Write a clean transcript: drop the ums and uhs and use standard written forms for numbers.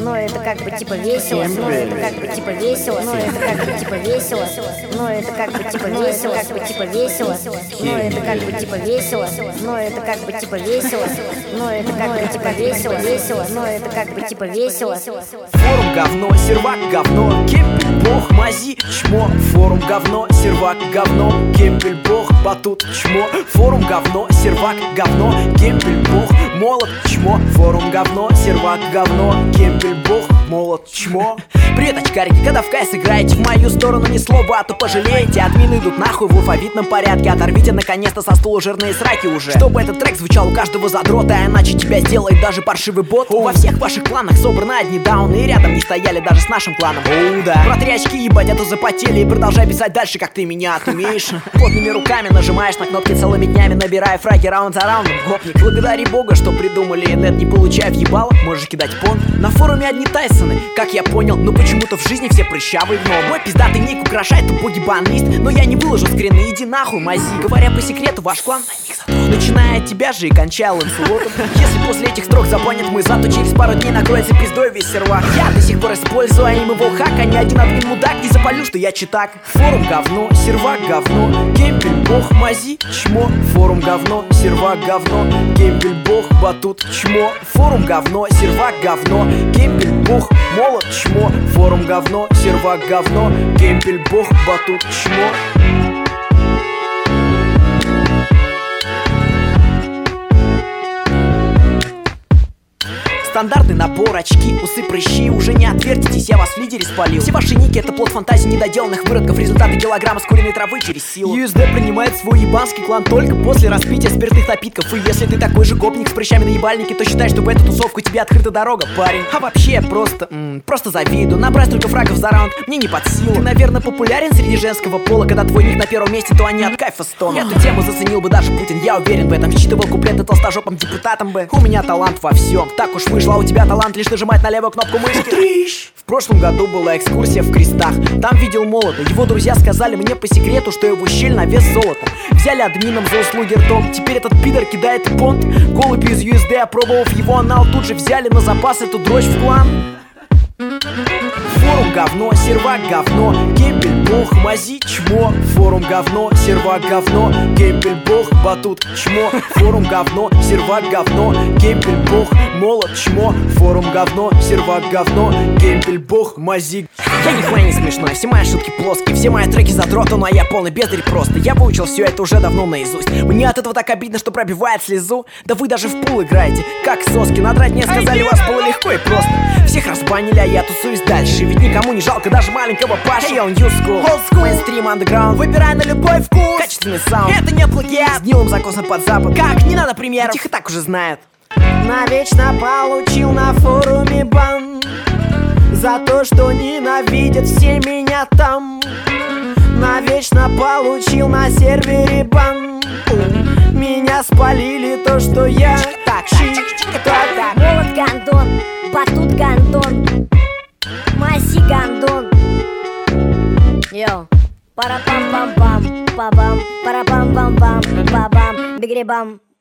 но это как бы типа весело, но это как бы типа весело, но это как бы типа весело, но это как бы типа весело, как бы типа весело, но это как бы типа весело, но это как бы типа весело, но это как бы типа весело, весело, но это как бы типа весело. Форум говно, сервак говно, кемпель бог, мази чмо. Форум говно, сервак говно, кемпель бог, батут чмо. Форум говно, сервак говно, кемпель бог, молот чмо. Форум говно, сервак говно, кемпель бог, молот чмо. Привет, очкарики, когда в КС играете в мою сторону ни слова, а то пожалеете. Админы идут нахуй в алфавитном порядке. Оторвите наконец-то со стула жирные сраки уже, чтобы этот трек звучал у каждого задрота, а иначе тебя сделает даже паршивый бот. Во всех ваших кланах собраны одни дауны, и рядом не стояли даже с нашим кланом. Да. Протри очки, ебать, а то запотели, и продолжай писать дальше, как ты меня отумеешь. Плотными руками нажимаешь на кнопки целыми днями, набирая фраги раунд за раундом. Гопник, благодари бога, что придумали инет, не получая въебало, можешь кидать пон. На форуме одни Тайсоны, как я понял, но почему-то в жизни все прыщавые гномы. Мой пиздатый ник украшает убогий бан-лист, но я не выложу скрины, иди нахуй, мази. Говоря по секрету, ваш клан начиная от тебя же и кончая ланселотом. Если после этих строк забанят мой зад, то через пару дней накроется пиздой весь сервак. Я до сих пор использую анимовый хак, а ни один админ мудак не запалю, что я читак. Форум говно, сервак говно, кемпель бог, мази чмо. Форум говно, сервак говно, кемпель бог, батут чмо. Форум говно, сервак говно, кемпель бог, молот чмо. Форум говно, сервак говно, кемпель бог, батут чмо. Стандартный набор, очки, усы, прыщи. Уже не отвертитесь, я вас в лидере спалил. Все ваши ники — это плод фантазии недоделанных выродков, результаты килограмма с куриной травы через силу. USD принимает свой ебанский клан только после распития спиртных напитков. И если ты такой же гопник с прыщами на ебальнике, то считай, что в эту тусовку тебе открыта дорога, парень. А вообще, просто завидую. Набрать только фрагов за раунд мне не под силу. Ты, наверное, популярен среди женского пола. Когда твой ник на первом месте, то они от кайфа стонут. Эту тему заценил бы даже Путин, я уверен в этом. Считывал куплеты толстожопым депутатам бы. У меня талант во всем, так уж вышло. А у тебя талант лишь нажимать на левую кнопку мышки. В прошлом году была экскурсия в Крестах. Там видел молота. Его друзья сказали мне по секрету, что его щель на вес золота. Взяли админом за услуги ртом. Теперь этот пидор кидает понт. Голубь из USD, опробовав его анал, тут же взяли на запас эту дрочь в клан. Форум говно, сервак говно, кемпель бог, мази чмо. Форум говно, сервак говно, кемпель бог, батут чмо. Форум говно, сервак говно, кемпель бог, молот чмо. Форум говно, сервак говно, кемпель бог, мази. Я нихуя не смешной, все мои шутки плоские, все мои треки задроты, но я полный бездарь просто. Я выучил все это уже давно наизусть. Мне от этого так обидно, что пробивает слезу. Да вы даже в пул играете, как соски. Надрать мне сказали, у вас было легко и просто. Всех разбанили, а я тусуюсь дальше. Ведь никому не жалко даже маленького Паши. Я on new school, old school, mainstream, underground. Выбирай на любой вкус, качественный саунд. Это не плагиат, с гнилым закосом под запад. Как, не надо примеров, их и так уже знают. Навечно получил на форуме бан за то, что ненавидят все меня там. Навечно получил на сервере бан. Меня спалили то, что я чик-так. Молот гандон, батут гандон, мази гандон. Йо, пара-пам-пам-пам, па-бам, пара-пам-пам-пам, па-бам, бигри-бам.